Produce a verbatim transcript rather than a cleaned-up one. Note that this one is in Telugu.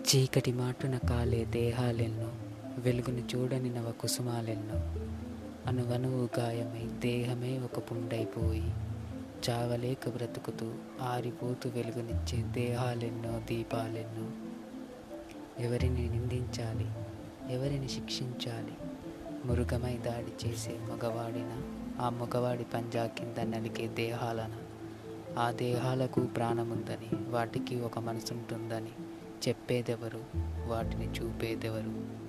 చీకటి మాటున కాలే దేహాలెన్నో, వెలుగును చూడని నవ కుసుమాలెన్నో. అనువనువు గాయమై దేహమే ఒక పుండైపోయి, చావలేక బ్రతుకుతూ ఆరిపోతూ వెలుగునిచ్చే దేహాలెన్నో, దీపాలెన్నో. ఎవరిని నిందించాలి, ఎవరిని శిక్షించాలి? మృగమై దాడి చేసే మగవాడిన, ఆ మగవాడి పంజా కింద నలిగే దేహాలన. ఆ దేహాలకు ప్రాణముందని, వాటికి ఒక మనసుంటుందని చెప్పేదెవరు? వాటిని చూపేదెవరు?